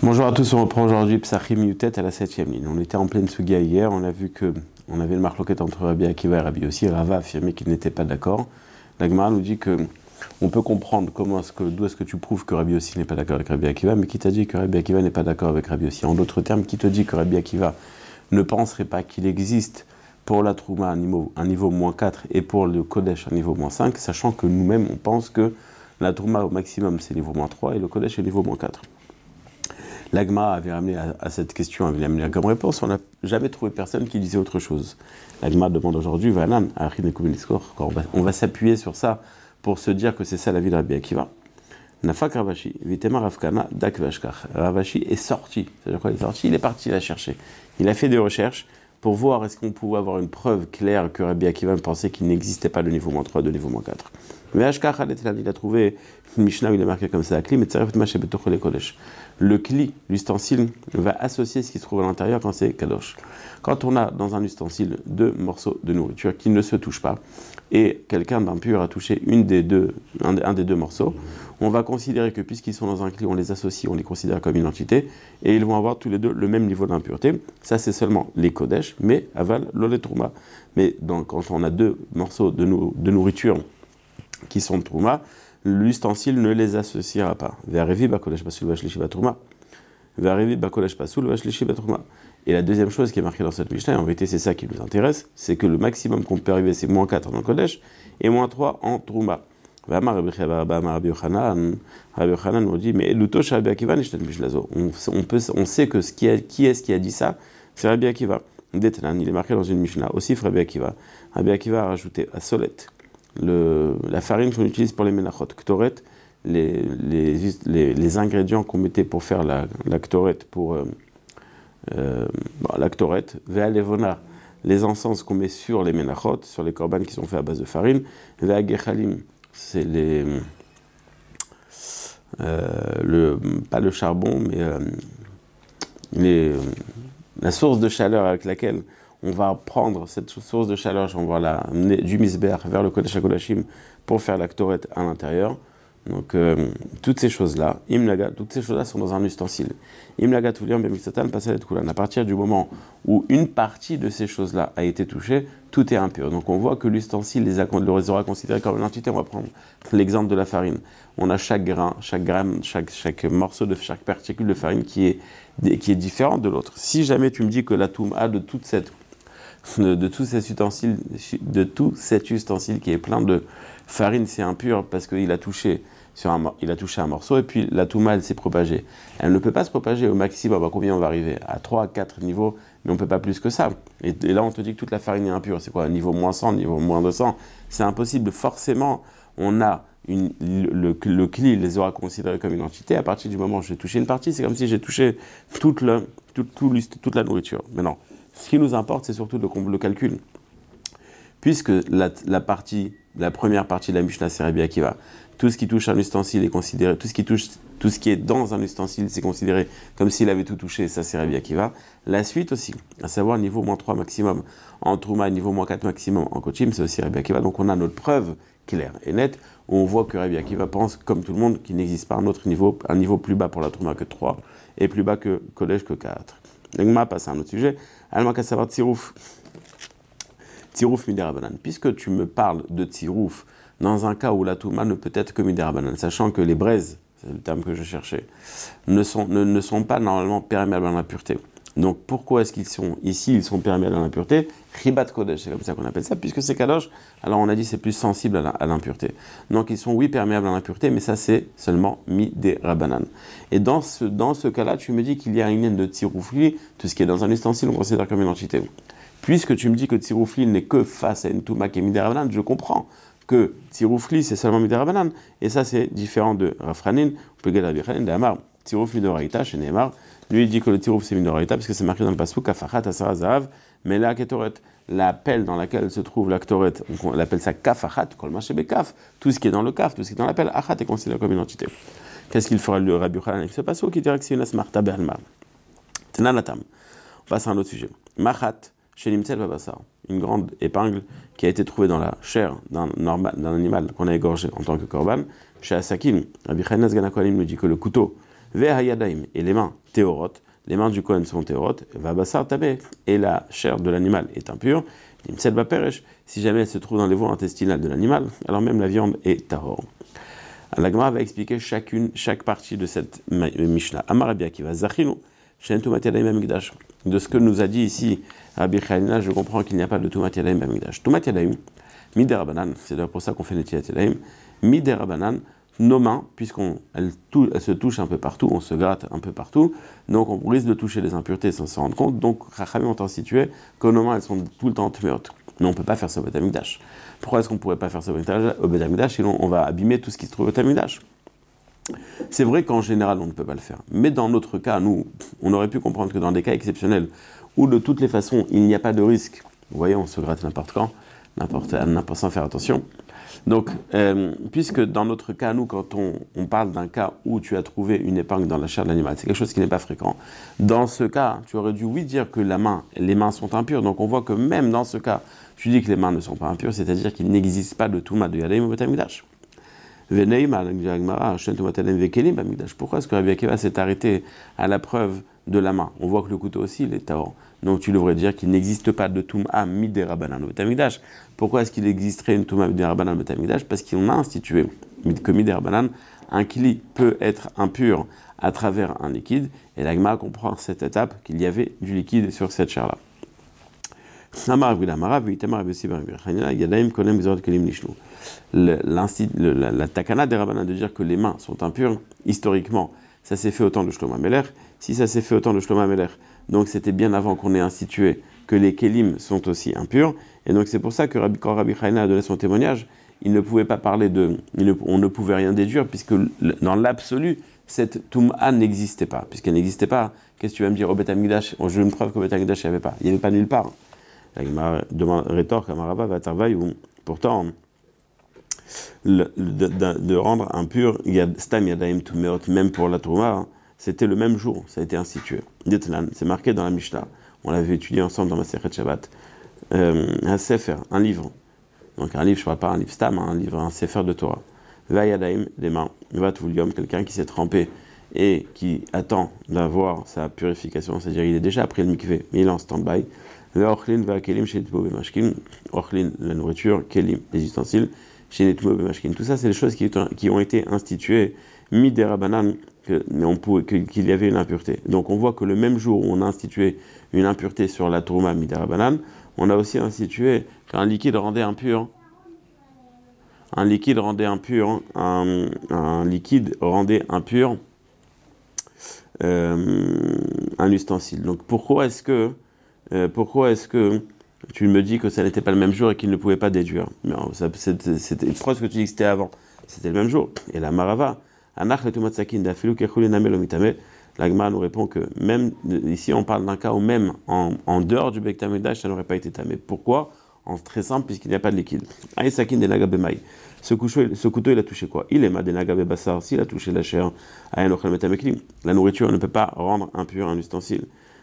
Bonjour à tous, on reprend aujourd'hui Psachim Yutet à la 7e ligne. On était en pleine Sugia hier, on a vu qu'on avait le marloquet entre Rabbi Akiva et Rabbi Yossi. Rava a affirmé qu'ils n'étaient pas d'accord. La Gemara nous dit que on peut comprendre d'où est-ce que tu prouves que Rabbi Yossi n'est pas d'accord avec Rabbi Akiva, mais qui t'a dit que Rabbi Akiva n'est pas d'accord avec Rabbi Yossi. En d'autres termes, qui te dit que Rabbi Akiva ne penserait pas qu'il existe pour la Trouma un niveau moins 4 et pour le Kodesh un niveau moins 5, sachant que nous-mêmes on pense que la Trouma au maximum c'est niveau moins 3 et le Kodesh est niveau moins 4. L'Agma avait amené à cette question, avait amené comme réponse, on n'a jamais trouvé personne qui disait autre chose. L'Agma demande aujourd'hui, on va s'appuyer sur ça pour se dire que c'est ça la vie de Rabbi Akiva. Nafak Ravashi, Vitema Ravkana, Dak Vashkar. Ravashi est sorti, c'est-à-dire quoi il est sorti, il est parti la chercher. Il a fait des recherches pour voir est-ce qu'on pouvait avoir une preuve claire que Rabbi Akiva pensait qu'il n'existait pas de niveau moins 3, de niveau moins 4. Mais Ashkar il a trouvé une Mishnah où il est marqué comme ça, le kli, l'ustensile, va associer ce qui se trouve à l'intérieur quand c'est kadosh. Quand on a dans un ustensile deux morceaux de nourriture qui ne se touchent pas, et quelqu'un d'impur a touché un des deux morceaux, on va considérer que puisqu'ils sont dans un kli, on les associe, on les considère comme une entité, et ils vont avoir tous les deux le même niveau d'impureté. Ça c'est seulement les kodesh, mais aval l'olé trouma. Mais quand on a deux morceaux de nourriture qui sont de trouma, l'ustensile ne les associera pas. Et la deuxième chose qui est marquée dans cette Mishnah, et en vérité c'est ça qui nous intéresse, c'est que le maximum qu'on peut arriver c'est moins 4 en Kodesh et moins 3 en Trouma. Rabbi Yochanan nous dit, mais on sait que qui est-ce qui a dit ça, c'est Rabbi Akiva. Il est marqué dans une Mishnah, aussi Rabbi Akiva. Rabbi Akiva a rajouté à Solet, la farine qu'on utilise pour les menachot, ktoret, les ingrédients qu'on mettait pour faire la ktoret, la ktoret, ve'alevona, les encens qu'on met sur les menachot, sur les korbanes qui sont faits à base de farine, ve'agechalim, c'est pas le charbon, mais la source de chaleur avec laquelle on va prendre cette source de chaleur, on va la amener du misber vers le Kodesh HaKodashim pour faire la Ktoret à l'intérieur. Donc, toutes ces choses-là sont dans un ustensile. Imlaga Tuliam Bemixatan Pasalet Kulan. À partir du moment où une partie de ces choses-là a été touchée, tout est impur. Donc, on voit que l'ustensile les aura considérés comme une entité. On va prendre l'exemple de la farine. On a chaque grain, chaque morceau de chaque particule de farine qui est différent de l'autre. Si jamais tu me dis que la Touma de tout cet ustensile qui est plein de farine, c'est impur parce qu'il a touché un morceau et puis la touma elle s'est propagée. Elle ne peut pas se propager au maximum. À combien on va arriver? À 3, 4 niveaux, mais on ne peut pas plus que ça. Et là on te dit que toute la farine est impure. C'est quoi? Niveau moins 100, niveau moins 200? C'est impossible. Forcément, on a le kli les aura considérés comme une entité. À partir du moment où j'ai touché une partie, c'est comme si j'ai touché toute la nourriture. Maintenant, ce qui nous importe, c'est surtout le calcul. Puisque la première partie de la Mishnah, c'est Rabbi Akiva. Tout ce qui touche un ustensile est considéré, tout ce qui est dans un ustensile, c'est considéré comme s'il avait tout touché, ça c'est Rabbi Akiva. La suite aussi, à savoir niveau moins 3 maximum en Trouma, niveau moins 4 maximum en Kochim, c'est aussi Rabbi Akiva. Donc on a notre preuve claire et nette, où on voit que Rabbi Akiva pense, comme tout le monde, qu'il n'existe pas un niveau plus bas pour la Trouma que 3, et plus bas que Kodesh que 4. L'Agma passe à un autre sujet. Alma Kassavar Tsirouf. Tsirouf Miderabanan. Puisque tu me parles de Tsirouf, dans un cas où la Touma ne peut être que Miderabanan, sachant que les braises, c'est le terme que je cherchais, ne sont pas normalement perméables à l'impureté. Donc pourquoi est-ce qu'ils sont ici, ils sont perméables à l'impureté? Ribat Kodesh, c'est comme ça qu'on appelle ça, puisque c'est Kadosh, alors on a dit c'est plus sensible à l'impureté. Donc ils sont oui perméables à l'impureté, mais ça c'est seulement Miderabanan. Et dans ce cas-là, tu me dis qu'il y a une haine de Tsiroufli, tout ce qui est dans un ustensile, on considère comme une entité. Puisque tu me dis que Tsiroufli n'est que face à une Touma qui est Miderabanan, je comprends que Tsiroufli c'est seulement Miderabanan, et ça c'est différent de Rafranin, on peut dire Rafranin d'Amar, Tsirouf Midoraïta, chez Neymar, lui il dit que le Tsirouf c'est Midoraïta, parce que c'est marqué dans le Passouk, Kafachat Asara Zahav, mais la Ketoret, la pelle dans laquelle se trouve la Ketoret, on appelle ça Kafachat, Kolma Shebe Kaf, tout ce qui est dans le Kaf, tout ce qui est dans la pelle, Achat est considéré comme une entité. Qu'est-ce qu'il fera le Rabbi Yochanan avec ce Passouk qui dirait que c'est une Asmarta Be'alma? Tenanatam. On passe à un autre sujet. Machat, chez Nimtzel Babassar, une grande épingle qui a été trouvée dans la chair d'un animal qu'on a égorgé en tant que korban, chez Asakin, Rabbi Chanan Sgan HaKohanim nous dit que le couteau Ve'hayadaim, et les mains théorot, les mains du Kohen sont théorot, Vabassar tabé, et la chair de l'animal est impure, Imsel baperesh, si jamais elle se trouve dans les voies intestinales de l'animal, alors même la viande est tahor. La Gemara va expliquer chaque partie de cette Mishnah. Amar Rabbi Akiva, Zachinu, Shen Tumat Yadayim Amigdash. De ce que nous a dit ici Rabbi Chanina, je comprends qu'il n'y a pas de Tumat Yadayim Amigdash. Tumat Yadayim, Mider Rabanan, c'est d'ailleurs pour ça qu'on fait Netilat Yadayim, Mider Rabanan, nos mains, puisqu'elles se touchent un peu partout, on se gratte un peu partout, donc on risque de toucher les impuretés sans s'en rendre compte, donc Rachamim ont institué que nos mains elles sont tout le temps tmeot. Mais on ne peut pas faire ça au Beth Amikdash. Pourquoi est-ce qu'on ne pourrait pas faire ça au Beth Amikdash, sinon on va abîmer tout ce qui se trouve au Beth Amikdash? C'est vrai qu'en général on ne peut pas le faire, mais dans notre cas, nous, on aurait pu comprendre que dans des cas exceptionnels, où de toutes les façons il n'y a pas de risque, vous voyez, on se gratte n'importe quand, n'importe sans faire attention. Donc, puisque dans notre cas, nous, quand on parle d'un cas où tu as trouvé une épingle dans la chair de l'animal, c'est quelque chose qui n'est pas fréquent. Dans ce cas, tu aurais dû, oui, dire que les mains sont impures. Donc, on voit que même dans ce cas, tu dis que les mains ne sont pas impures, c'est-à-dire qu'il n'existe pas de Touma de Yadayim au Beth Amikdash. Pourquoi est-ce que Rabbi Akiva s'est arrêté à la preuve de la main? On voit que le couteau aussi, il est tahor. Donc tu devrais dire qu'il n'existe pas de Touma midé Rabbanan au Beth Amikdash. Pourquoi est-ce qu'il existerait une Touma midé Rabbanan au Beth Amikdash? Parce qu'on a institué que midé Rabbanan, un kli peut être impur à travers un liquide, et la Gemara comprend cette étape qu'il y avait du liquide sur cette chair-là. La takana des Rabbanan de dire que les mains sont impures, historiquement, ça s'est fait au temps de Shlomo Amelech. Si ça s'est fait au temps de Shlomo Amelech, donc c'était bien avant qu'on ait institué que les kelim sont aussi impurs. Et donc c'est pour ça que quand Rabbi Chanina a donné son témoignage, il ne pouvait pas parler on ne pouvait rien déduire, puisque dans l'absolu, cette Toum'a n'existait pas. Puisqu'elle n'existait pas, qu'est-ce que tu vas me dire au Beth Amikdash? Je me preuve qu'au Beth Amikdash, il n'y avait pas. Il n'y avait pas nulle part. La rétorque à Marava va travailler où pourtant de rendre impur Stam Yadaim Tumeot, même pour la Touma, c'était le même jour, ça a été institué. C'est marqué dans la Mishnah, on l'avait étudié ensemble dans Masechet Shabbat. Un sefer, un livre. Donc un livre, je ne parle pas un livre Stam, un livre, un sefer de Torah. Va Yadaim, les mains. Va Tulium, quelqu'un qui s'est trempé et qui attend d'avoir sa purification, c'est-à-dire il est déjà après le mikvé, mais il est en stand-by. Ochlin va kelim chez Netmo bemashkin, ochlin la nourriture, kelim les ustensiles, chez Netmo bemashkin. Tout ça, c'est les choses qui ont été instituées midé Rabbanan, qu'il y avait une impureté. Donc on voit que le même jour où on a institué une impureté sur la Trouma midé Rabbanan, on a aussi institué qu'un liquide rendait impur. Un liquide rendait impur un ustensile. Donc pourquoi est-ce que tu me dis que ça n'était pas le même jour et qu'il ne pouvait pas déduire? Pourquoi est-ce que tu dis que c'était avant? C'était le même jour. Et la Marava, la Gemara nous répond que même ici on parle d'un cas où même en dehors du Beth Amikdash ça n'aurait pas été tamé. Pourquoi? Très simple, puisqu'il n'y a pas de liquide. Ce couteau il a touché quoi? Il est ma denaga bebassar, s'il a touché la chair, la nourriture ne peut pas rendre impur un ustensile.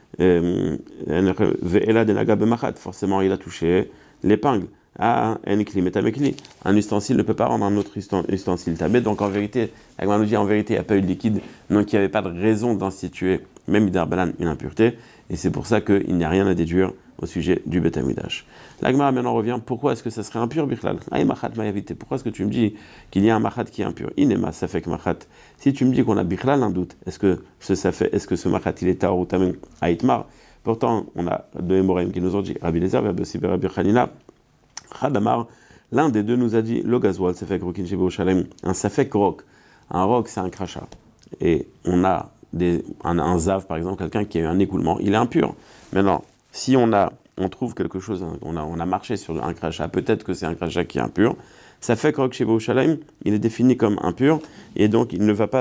Forcément il a touché l'épingle. Un ustensile ne peut pas rendre un autre ustensile tamé. Donc en vérité, la Gemara nous dit en vérité il n'y a pas eu de liquide, donc il n'y avait pas de raison d'instituer même midé Rabbanan une impureté, et c'est pour ça qu'il n'y a rien à déduire au sujet du Beth Amikdash. La Gemara maintenant revient, pourquoi est-ce que ça serait impur Bichlal? Pourquoi est-ce que tu me dis qu'il y a un machat qui est impur? Inema safek machat. Si tu me dis qu'on a Bichlal un doute, est-ce que ce machat il est tahor ou tamen aitmar? Pourtant on a deux hémorraïm qui nous ont dit Rabbi Eliezer, Rabbi Chanina, Hadamar, l'un des deux nous a dit le gazoual safek rokin shebe Yerushalayim, un safek roc. Un roc c'est un crachat. Et on a un zav par exemple, quelqu'un qui a eu un écoulement, il est impur. Maintenant, si on trouve quelque chose, on a marché sur un crachat, peut-être que c'est un crachat qui est impur, ça fait que roc shebe Yerushalayim, il est défini comme impur, et donc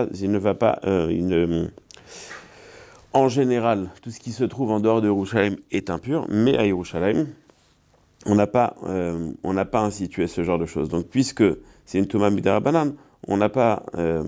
en général, tout ce qui se trouve en dehors de Yerushalayim est impur, mais à Yerushalayim, on n'a pas institué ce genre de choses. Donc, puisque c'est une Touma midé Rabbanan, on n'a pas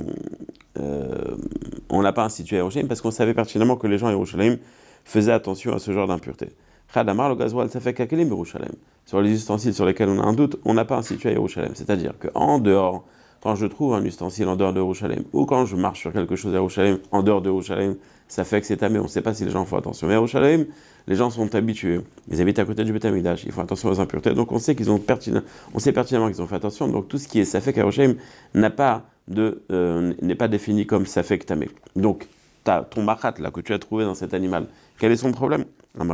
institué à Yerushalayim parce qu'on savait pertinemment que les gens à Yerushalayim faisaient attention à ce genre d'impureté. Khadamar, le gazoual, ça fait kakelim Yerushalayim. Sur les ustensiles sur lesquels on a un doute, on n'a pas institué à Yerushalayim. C'est-à-dire qu'en dehors quand je trouve un ustensile en dehors de Yerushalayim, ou quand je marche sur quelque chose à Yerushalayim, en dehors de Yerushalayim, ça fait que c'est tamé. On ne sait pas si les gens font attention. Mais à Yerushalayim, les gens sont habitués. Ils habitent à côté du Beth Amikdash. Ils font attention aux impuretés. Donc on sait pertinemment qu'ils ont fait attention. Donc tout ce qui est safek à Yerushalayim n'est pas défini comme safek tamé. Donc ton machat là que tu as trouvé dans cet animal, quel est son problème?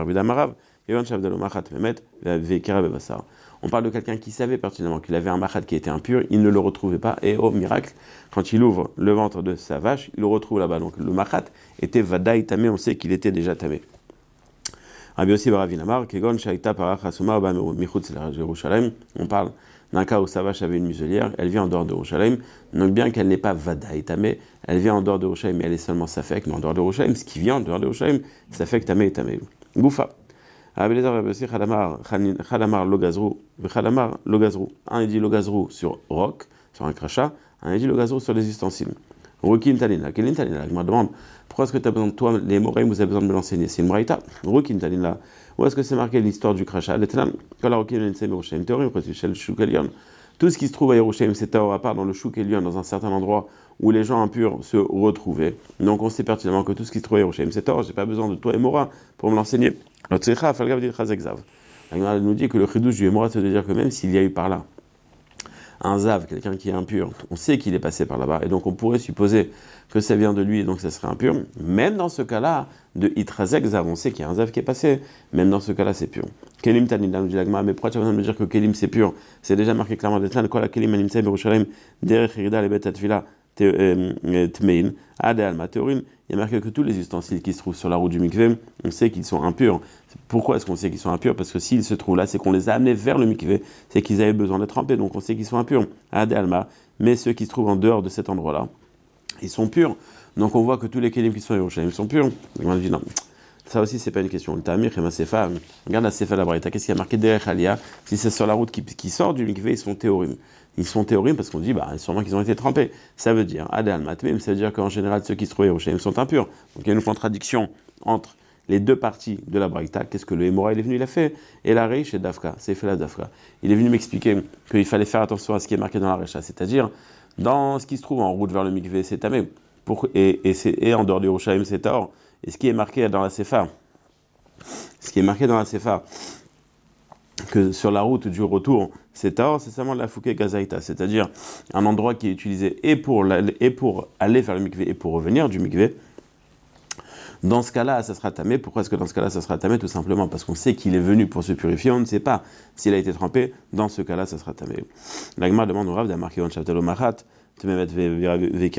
On parle de quelqu'un qui savait pertinemment qu'il avait un machat qui était impur, il ne le retrouvait pas, et au miracle, quand il ouvre le ventre de sa vache, il le retrouve là-bas. Donc le machat était vadaï tamé, on sait qu'il était déjà tamé. On parle d'un cas où sa vache avait une muselière, elle vient en dehors de Yerushalayim, donc bien qu'elle n'est pas vadaï tamé, elle vient en dehors de Yerushalayim, mais elle est seulement safek, mais en dehors de Yerushalayim, ce qui vient en dehors de Yerushalayim, safek tamé et tamé. Goufa. Chalamar logazrou, chalamar logazrou. Un il dit logazrou sur roc, sur un crachat, un il dit logazrou sur les ustensiles. Rukin talina, quel talina? Je me demande pourquoi est-ce que tu as besoin de toi, les moraïm, vous avez besoin de me l'enseigner? C'est une braïta. Rukin talina. Où est-ce que c'est marqué l'histoire du crachat? Tout ce qui se trouve à Yerushalayim, c'est à part dans le Chouk Elion, dans un certain endroit où les gens impurs se retrouvaient. Donc on sait pertinemment que tout ce qui se trouve à Yerushalayim, c'est je n'ai pas besoin de toi et Mora pour me l'enseigner. La nous dit que le chidouche du Mora, c'est de dire que même s'il y a eu par là un zav, quelqu'un qui est impur, on sait qu'il est passé par là-bas, et donc on pourrait supposer que ça vient de lui, et donc ça serait impur. Même dans ce cas-là, de itrazek zav, on sait qu'il y a un zav qui est passé, même dans ce cas-là, c'est pur. Kelim tanina, nous dit l'agma, mais pourquoi tu as besoin de me dire que kelim c'est pur? C'est déjà marqué clairement d'Etlan, quoi la kelim animsei berushalayim, derech irida le bet atfila tmein, ade alma teorin. Il y a marqué que tous les ustensiles qui se trouvent sur la route du mikvé, on sait qu'ils sont impurs. Pourquoi est-ce qu'on sait qu'ils sont impurs? Parce que s'ils se trouvent là, c'est qu'on les a amenés vers le mikvé, c'est qu'ils avaient besoin d'être trempés, donc on sait qu'ils sont impurs. Ade alma, mais ceux qui se trouvent en dehors de cet endroit-là, ils sont purs. Donc on voit que tous les kelim qui sont à Yerushalayim sont purs. On dit non. Ça aussi, c'est pas une question. Le Tamir et ma Sefa, regarde la Sefa la Braïta, qu'est-ce qu'il y a marqué derrière Alia? Si c'est sur la route qui sort du mikvé, ils sont théorim. Ils sont théorim parce qu'on dit, sûrement qu'ils ont été trempés. Ça veut dire, Adal Matmim, ça veut dire qu'en général, ceux qui se trouvent à Yerushalayim sont impurs. Donc il y a une contradiction entre les deux parties de la Braïta. Qu'est-ce que le Hémora il est venu, il a fait? Et la Reish et Dafka, c'est fait la Dafka. Il est venu m'expliquer qu'il fallait faire attention à ce qui est marqué dans la Recha, c'est-à-dire, dans ce qui se trouve en route vers le mikvé, c'est Tamé. Et en dehors du Yerushalayim, c'est Taor. Et ce qui est marqué dans la Sefa, que sur la route du retour, c'est Taor, c'est seulement la Fouké Gazaïta, c'est-à-dire un endroit qui est utilisé et pour aller vers le mikvé et pour revenir du mikvé. Dans ce cas-là, ça sera tamé. Pourquoi est-ce que dans ce cas-là, ça sera tamé? Tout simplement parce qu'on sait qu'il est venu pour se purifier, on ne sait pas s'il a été trempé. Dans ce cas-là, ça sera tamé. L'Agma demande au Rav d'Amarki on Shavtelo Machat. Alors la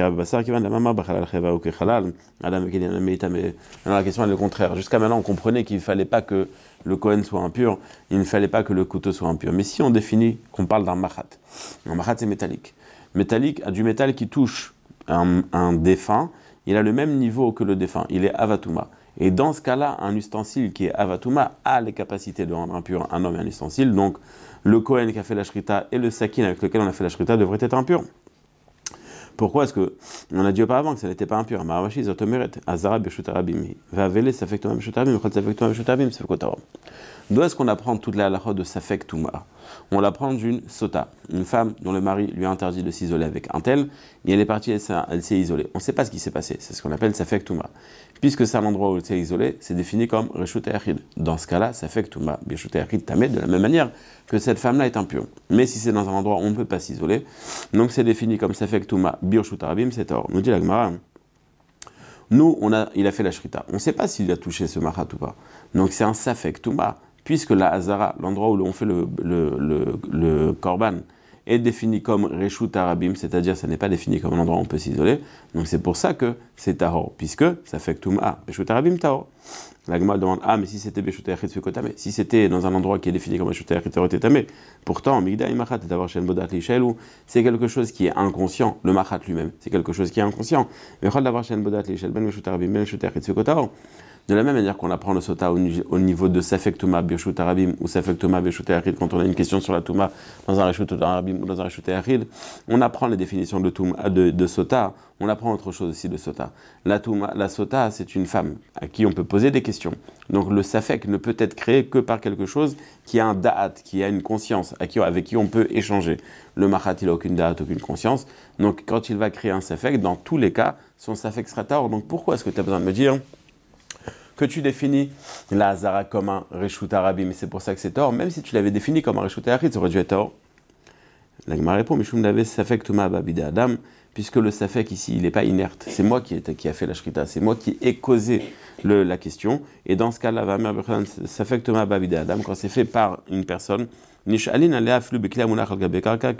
question est le contraire. Jusqu'à maintenant, on comprenait qu'il ne fallait pas que le Kohen soit impur, il ne fallait pas que le couteau soit impur. Mais si on définit qu'on parle d'un machat, un machat c'est métallique. Métallique, du métal qui touche un défunt, il a le même niveau que le défunt, il est avatouma. Et dans ce cas-là, un ustensile qui est avatouma a les capacités de rendre impur un homme et un ustensile. Donc le Kohen qui a fait la shrita et le sakin avec lequel on a fait la shrita devraient être impurs. Pourquoi est-ce que on a dit auparavant que ça n'était pas impur? D'où est-ce qu'on apprend toute la halakha de Safek Touma? On l'apprend d'une sota, une femme dont le mari lui a interdit de s'isoler avec un tel, et elle est partie, elle s'est isolée. On ne sait pas ce qui s'est passé, c'est ce qu'on appelle Safek Touma. Puisque c'est un endroit où elle s'est isolée, c'est défini comme Reshut Yachid. Dans ce cas-là, Safek Touma, Reshut Yachid Tameh, de la même manière que cette femme-là est impure. Mais si c'est dans un endroit où on ne peut pas s'isoler, donc c'est défini comme Safek Touma, Birshut Arabim, c'est or. Nous dit la Gemara. Nous, il a fait la shrita. On ne sait pas s'il a touché ce machat ou pas. Donc c'est un Safek Touma. Puisque la Hazara, l'endroit où l'on fait le korban, est défini comme Reshut Arabim, c'est-à-dire ça n'est pas défini comme un endroit où on peut s'isoler, donc c'est pour ça que c'est Tahor, puisque ça fait que Touma, Reshut Arabim, Tahor. La Gemara demande, mais si c'était Beshut Yachid Fekotame, si c'était dans un endroit qui est défini comme Reshut Yachid Fekotame, pourtant, Migda Imachat, d'avoir Shen Bodat Lishelou, c'est quelque chose qui est inconscient, le Machat lui-même, c'est quelque chose qui est inconscient. Mais d'avoir Shen Bodat Lishel, Ben Reshut Arabim, Ben Reshut Yachid Fekotahor. De la même manière qu'on apprend le sota au niveau de Safek Touma Birshut Arabim ou Safek Touma Birshut Achid, quand on a une question sur la Touma dans un Reshut Arabim ou dans un Reshut Achid, on apprend les définitions de sota, on apprend autre chose aussi de sota. La sota, c'est une femme à qui on peut poser des questions. Donc le Safek ne peut être créé que par quelque chose qui a un da'at, qui a une conscience, avec qui on peut échanger. Le Machat, il n'a aucune da'at, aucune conscience. Donc quand il va créer un Safek, dans tous les cas, son Safek sera tort. Donc pourquoi est-ce que tu as besoin de me dire que tu définis la Hazara comme un Reshut Arabim, mais c'est pour ça que c'est tort, même si tu l'avais défini comme un Reshut Achid, ça aurait dû être tort. La Gemara répond, Mishum Dave Safek Touma Babide Adam, puisque le Safek ici, il n'est pas inerte. C'est moi qui a fait la Shrita, c'est moi qui ai causé la question. Et dans ce cas-là, Safek Touma Babide Adam, quand c'est fait par une personne, Nishalin Alea Flu Bekla Munach Al Gabekarka,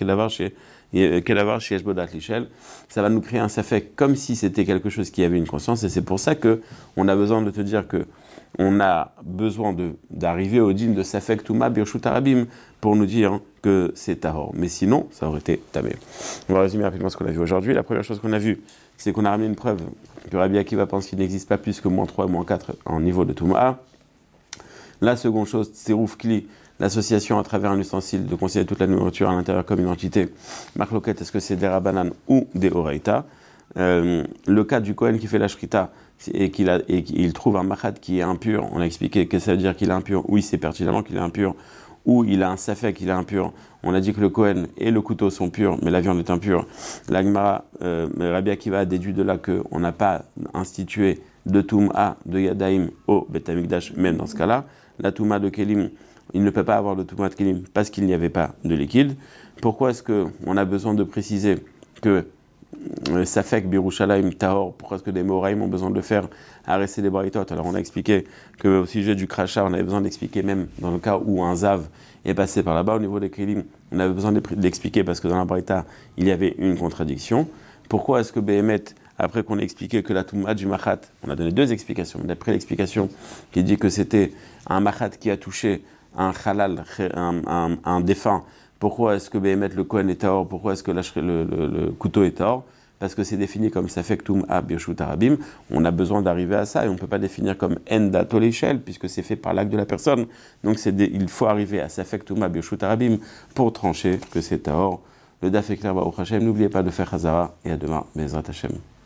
ça va nous créer un safek comme si c'était quelque chose qui avait une conscience, et c'est pour ça que on a besoin de te dire que on a besoin d'arriver au din de safek touma birshut arabim pour nous dire que c'est tahor. Mais sinon, ça aurait été tamé. On va résumer rapidement ce qu'on a vu aujourd'hui. La première chose qu'on a vue, c'est qu'on a ramené une preuve que Rabbi Akiva pense qu'il n'existe pas plus que -3 et -4 en niveau de touma. La seconde chose, c'est Roufkli, l'association à travers un ustensile de considérer toute la nourriture à l'intérieur comme une entité. Marc Loquette, est-ce que c'est des Rabanan ou des Oraïta? Le cas du Kohen qui fait la Shrita et qu'il trouve un Machat qui est impur, on a expliqué que ça veut dire qu'il est impur, ou il sait pertinemment qu'il est impur, ou il a un Safek qu'il est impur. On a dit que le Kohen et le couteau sont purs, mais la viande est impure. La Gemara, Rabbi Akiva a déduit de là qu'on n'a pas institué de Touma, de Yadaim au Bet Amikdash, même dans ce cas-là. La Touma de Kelim, il ne peut pas avoir de Touma de Kelim parce qu'il n'y avait pas de liquide. Pourquoi est-ce qu'on a besoin de préciser que Safek, Birushalayim, Tahor, pourquoi est-ce que les Moraïm ont besoin de le faire arrêter les Braïtot? Alors on a expliqué qu'au sujet du crachat, on avait besoin d'expliquer même dans le cas où un Zav est passé par là-bas. Au niveau des Kelim, on avait besoin d'expliquer parce que dans la Braïta, il y avait une contradiction. Pourquoi est-ce que Behemet, après qu'on ait expliqué que la Touma du Machat, on a donné deux explications. D'après l'explication qui dit que c'était un Machat qui a touché un halal, un défunt, pourquoi est-ce que Behemet le Kohen est Tahor? Pourquoi est-ce que le couteau est Tahor? Parce que c'est défini comme Safek Touma Birshut Arabim. On a besoin d'arriver à ça et on ne peut pas définir comme Enda Toleshel puisque c'est fait par l'acte de la personne. Donc il faut arriver à Safek Touma Birshut Arabim pour trancher que c'est Tahor. Le Daf est clair, Baruch Hashem. N'oubliez pas de faire Hazara et à demain, Bezrat Hashem.